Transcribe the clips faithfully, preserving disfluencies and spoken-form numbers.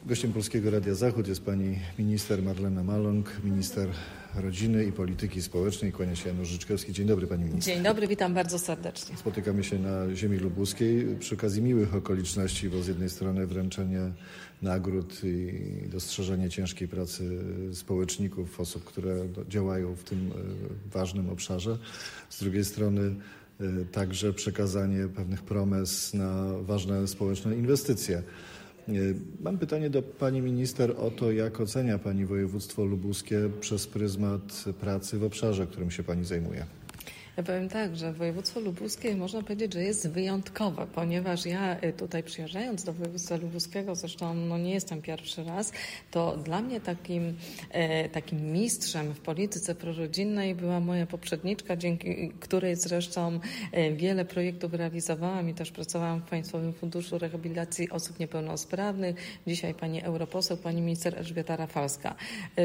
Gościem Polskiego Radia Zachód jest pani minister Marlena Maląg, minister rodziny i polityki społecznej. Kłania się Janusz Życzkowski. Dzień dobry, pani minister. Dzień dobry, witam bardzo serdecznie. Spotykamy się na ziemi lubuskiej przy okazji miłych okoliczności, bo z jednej strony wręczenie nagród i dostrzeżenie ciężkiej pracy społeczników, osób, które działają w tym ważnym obszarze. Z drugiej strony także przekazanie pewnych promes na ważne społeczne inwestycje. Mam pytanie do pani minister o to, jak ocenia pani województwo lubuskie przez pryzmat pracy w obszarze, którym się pani zajmuje. Ja powiem tak, że województwo lubuskie można powiedzieć, że jest wyjątkowe, ponieważ ja tutaj przyjeżdżając do województwa lubuskiego, zresztą no nie jestem pierwszy raz, to dla mnie takim, e, takim mistrzem w polityce prorodzinnej była moja poprzedniczka, dzięki której zresztą wiele projektów realizowałam i też pracowałam w Państwowym Funduszu Rehabilitacji Osób Niepełnosprawnych. Dzisiaj pani europoseł, pani minister Elżbieta Rafalska.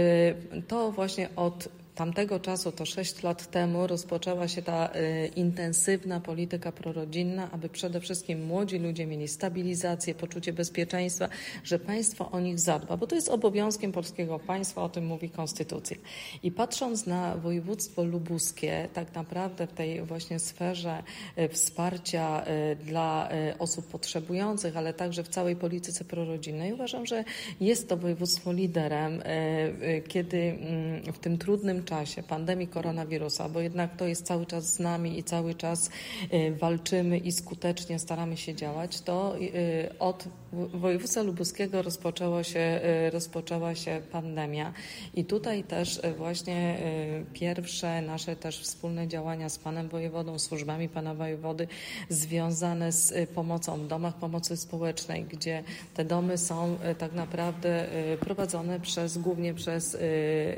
E, to właśnie od tamtego czasu, to sześć lat temu, rozpoczęła się ta y, intensywna polityka prorodzinna, aby przede wszystkim młodzi ludzie mieli stabilizację, poczucie bezpieczeństwa, że państwo o nich zadba, bo to jest obowiązkiem polskiego państwa, o tym mówi konstytucja. I patrząc na województwo lubuskie, tak naprawdę w tej właśnie sferze y, wsparcia y, dla y, osób potrzebujących, ale także w całej polityce prorodzinnej, uważam, że jest to województwo liderem, y, y, kiedy y, w tym trudnym czasie pandemii koronawirusa, bo jednak to jest cały czas z nami i cały czas y, walczymy i skutecznie staramy się działać, to y, od województwa lubuskiego rozpoczęło się, y, rozpoczęła się pandemia i tutaj też y, właśnie y, pierwsze nasze też wspólne działania z panem wojewodą, służbami pana wojewody związane z y, pomocą w domach pomocy społecznej, gdzie te domy są y, tak naprawdę y, prowadzone przez, głównie przez y,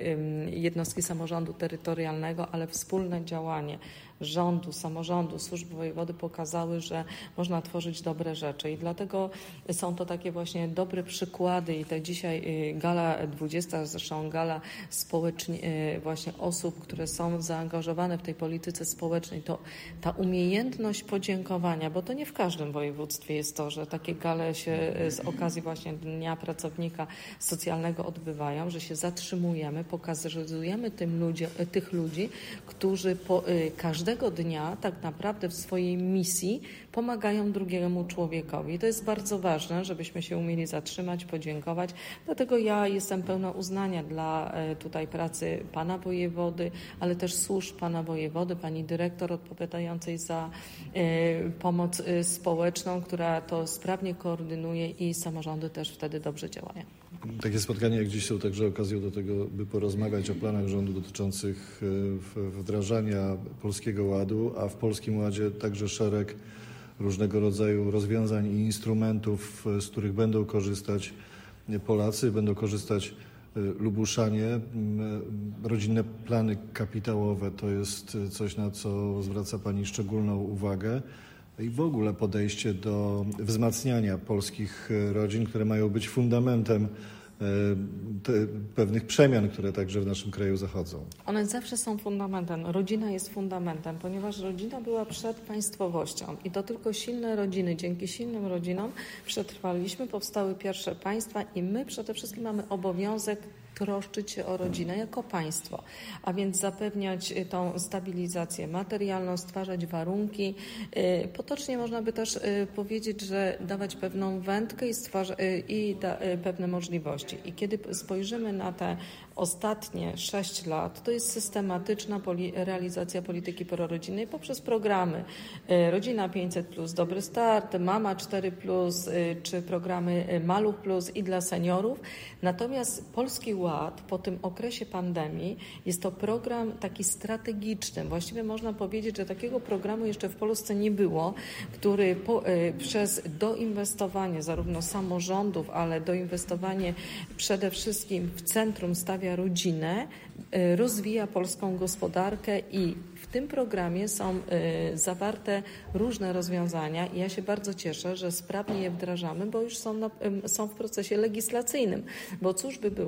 y, jednostki samorządowe, samorządu terytorialnego, ale wspólne działanie rządu, samorządu, służb wojewody pokazały, że można tworzyć dobre rzeczy i dlatego są to takie właśnie dobre przykłady i te dzisiaj gala dwudziesta, zresztą gala społecznie, właśnie osób, które są zaangażowane w tej polityce społecznej, to ta umiejętność podziękowania, bo to nie w każdym województwie jest to, że takie gale się z okazji właśnie Dnia Pracownika Socjalnego odbywają, że się zatrzymujemy, pokazujemy tym ludzi, tych ludzi, którzy po, każdego dnia tak naprawdę w swojej misji pomagają drugiemu człowiekowi. To jest bardzo ważne, żebyśmy się umieli zatrzymać, podziękować. Dlatego ja jestem pełna uznania dla tutaj pracy pana wojewody, ale też służb pana wojewody, pani dyrektor odpowiadającej za y, pomoc y, społeczną, która to sprawnie koordynuje i samorządy też wtedy dobrze działają. Takie spotkania jak dziś są także okazją do tego, by porozmawiać o planach rządu dotyczących wdrażania Polskiego Ładu, a w Polskim Ładzie także szereg różnego rodzaju rozwiązań i instrumentów, z których będą korzystać Polacy, będą korzystać Lubuszanie. Rodzinne plany kapitałowe to jest coś, na co zwraca pani szczególną uwagę. I w ogóle podejście do wzmacniania polskich rodzin, które mają być fundamentem te, pewnych przemian, które także w naszym kraju zachodzą. One zawsze są fundamentem. Rodzina jest fundamentem, ponieważ rodzina była przed państwowością i to tylko silne rodziny, dzięki silnym rodzinom przetrwaliśmy, powstały pierwsze państwa i my przede wszystkim mamy obowiązek troszczyć się o rodzinę jako państwo, a więc zapewniać tą stabilizację materialną, stwarzać warunki. Potocznie można by też powiedzieć, że dawać pewną wędkę i, stwarza, i da, pewne możliwości. I kiedy spojrzymy na te ostatnie sześć lat, to jest systematyczna poli, realizacja polityki prorodzinnej poprzez programy Rodzina pięćset plus, Dobry Start, Mama cztery plus, czy programy Maluch plus i dla seniorów. Natomiast Polski Ład po tym okresie pandemii jest to program taki strategiczny. Właściwie można powiedzieć, że takiego programu jeszcze w Polsce nie było, który po, y, przez doinwestowanie zarówno samorządów, ale doinwestowanie przede wszystkim w centrum stawia rodzinę, y, rozwija polską gospodarkę i w tym programie są y, zawarte różne rozwiązania i ja się bardzo cieszę, że sprawnie je wdrażamy, bo już są, na, y, są w procesie legislacyjnym. Bo cóż by było, że one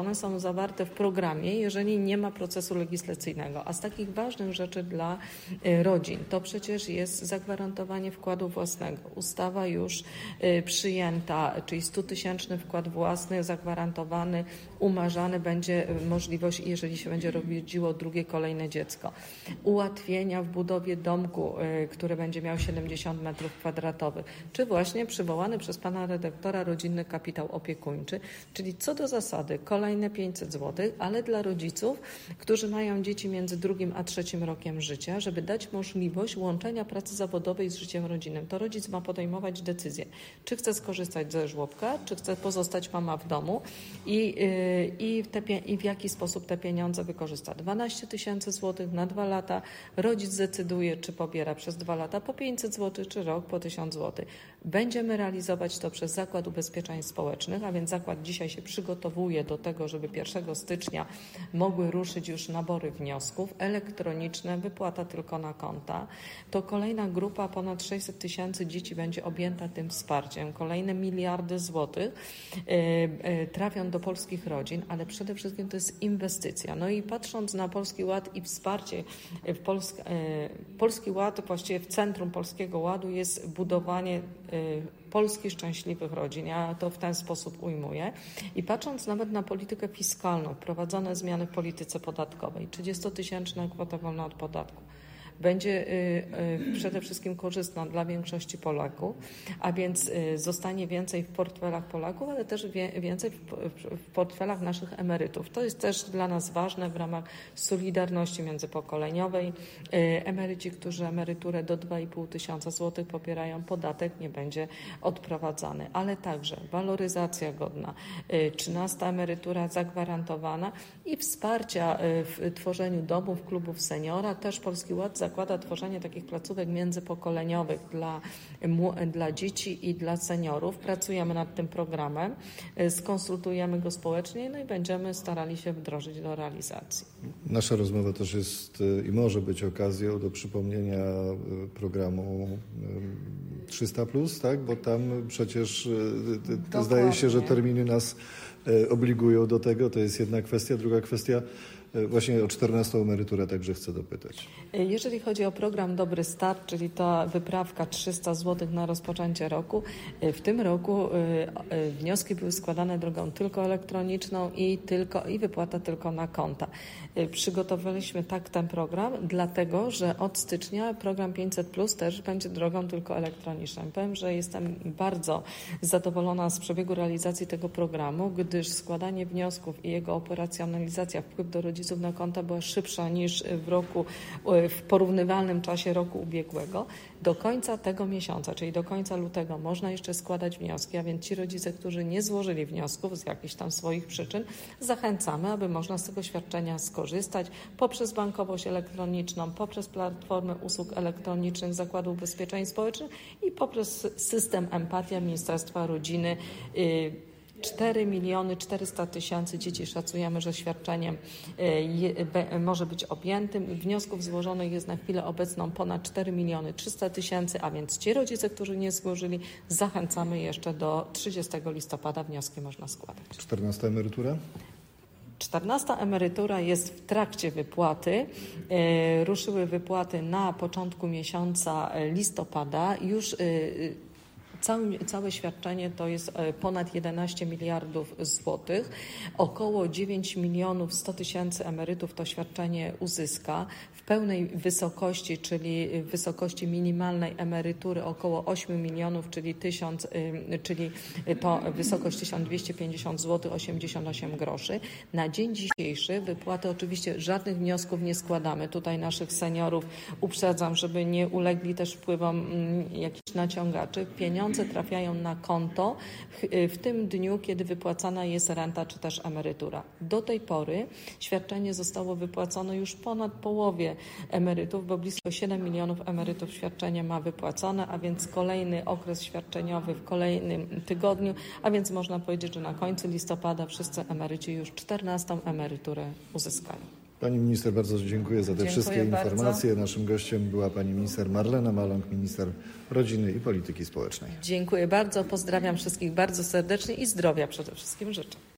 one są zawarte w programie, jeżeli nie ma procesu legislacyjnego. A z takich ważnych rzeczy dla rodzin to przecież jest zagwarantowanie wkładu własnego. Ustawa już przyjęta, czyli stutysięczny wkład własny zagwarantowany, umarzany będzie możliwość, jeżeli się będzie rodziło drugie, kolejne dziecko. Ułatwienia w budowie domku, który będzie miał siedemdziesiąt metrów kwadratowych, czy właśnie przywołany przez pana redaktora rodzinny kapitał opiekuńczy, czyli co do zasady kolejne pięćset złotych, ale dla rodziców, którzy mają dzieci między drugim a trzecim rokiem życia, żeby dać możliwość łączenia pracy zawodowej z życiem rodzinnym. To rodzic ma podejmować decyzję, czy chce skorzystać ze żłobka, czy chce pozostać mama w domu i, yy, i, te, i w jaki sposób te pieniądze wykorzysta. dwanaście tysięcy złotych na dwa lata. Rodzic decyduje, czy pobiera przez dwa lata po pięćset złotych, czy rok po tysiąc złotych. Będziemy realizować to przez Zakład Ubezpieczeń Społecznych, a więc zakład dzisiaj się przygotowuje do tego, żeby pierwszego stycznia mogły ruszyć już nabory wniosków. Elektroniczne, wypłata tylko na konta. To kolejna grupa, ponad sześćset tysięcy dzieci będzie objęta tym wsparciem. Kolejne miliardy złotych y, y, trafią do polskich rodzin, ale przede wszystkim to jest inwestycja. No i patrząc na Polski Ład i wsparcie w Polsk, y, Polski Ład, właściwie w centrum Polskiego Ładu jest budowanie Polski szczęśliwych rodzin. Ja to w ten sposób ujmuję. I patrząc nawet na politykę fiskalną, wprowadzone zmiany w polityce podatkowej, trzydziestotysięczna kwota wolna od podatku, będzie przede wszystkim korzystna dla większości Polaków, a więc zostanie więcej w portfelach Polaków, ale też więcej w portfelach naszych emerytów. To jest też dla nas ważne w ramach solidarności międzypokoleniowej. Emeryci, którzy emeryturę do dwa i pół tysiąca złotych pobierają, podatek nie będzie odprowadzany, ale także waloryzacja godna, trzynasta emerytura zagwarantowana i wsparcia w tworzeniu domów, klubów seniora. Też Polski Ład zakłada tworzenie takich placówek międzypokoleniowych dla, dla dzieci i dla seniorów. Pracujemy nad tym programem, skonsultujemy go społecznie, no i będziemy starali się wdrożyć do realizacji. Nasza rozmowa też jest i może być okazją do przypomnienia programu trzysta plus, tak? Bo tam przecież to zdaje się, że terminy nas obligują do tego. To jest jedna kwestia. Druga kwestia, właśnie o czternastą emeryturę także chcę dopytać. Jeżeli chodzi o program Dobry Start, czyli ta wyprawka trzysta złotych na rozpoczęcie roku, w tym roku wnioski były składane drogą tylko elektroniczną i, tylko, i wypłata tylko na konta. Przygotowaliśmy tak ten program, dlatego że od stycznia program pięćset plus też będzie drogą tylko elektroniczną. Powiem, że jestem bardzo zadowolona z przebiegu realizacji tego programu, gdyż składanie wniosków i jego operacjonalizacja, wpływ do rodziców na konta była szybsza niż w roku, w porównywalnym czasie roku ubiegłego. Do końca tego miesiąca, czyli do końca lutego można jeszcze składać wnioski, a więc ci rodzice, którzy nie złożyli wniosków z jakichś tam swoich przyczyn, zachęcamy, aby można z tego świadczenia skorzystać poprzez bankowość elektroniczną, poprzez platformę usług elektronicznych Zakładu Ubezpieczeń Społecznych i poprzez system Empatia Ministerstwa Rodziny. cztery miliony czterysta tysięcy dzieci szacujemy, że świadczeniem może być objętym. Wniosków złożonych jest na chwilę obecną ponad cztery miliony trzysta tysięcy, a więc ci rodzice, którzy nie złożyli, zachęcamy jeszcze do trzydziestego listopada wnioski można składać. czternasta emerytura? czternasta emerytura jest w trakcie wypłaty. Ruszyły wypłaty na początku miesiąca listopada. Już Całe, całe świadczenie to jest ponad jedenaście miliardów złotych. Około dziewięć milionów sto tysięcy emerytów to świadczenie uzyska w pełnej wysokości, czyli w wysokości minimalnej emerytury około osiem milionów, czyli, tysiąc, czyli to wysokość tysiąc dwieście pięćdziesiąt złotych osiemdziesiąt osiem groszy. Na dzień dzisiejszy wypłaty oczywiście żadnych wniosków nie składamy. Tutaj naszych seniorów uprzedzam, żeby nie ulegli też wpływom jakichś naciągaczy. Pieniądze trafiają na konto w tym dniu, kiedy wypłacana jest renta czy też emerytura. Do tej pory świadczenie zostało wypłacone już ponad połowie emerytów, bo blisko siedem milionów emerytów świadczenie ma wypłacone, a więc kolejny okres świadczeniowy w kolejnym tygodniu, a więc można powiedzieć, że na końcu listopada wszyscy emeryci już czternastą emeryturę uzyskają. Pani minister, bardzo dziękuję za te Dziękuję wszystkie bardzo. informacje. Naszym gościem była pani minister Marlena Maląg, minister rodziny i polityki społecznej. Dziękuję bardzo, pozdrawiam wszystkich bardzo serdecznie i zdrowia przede wszystkim życzę.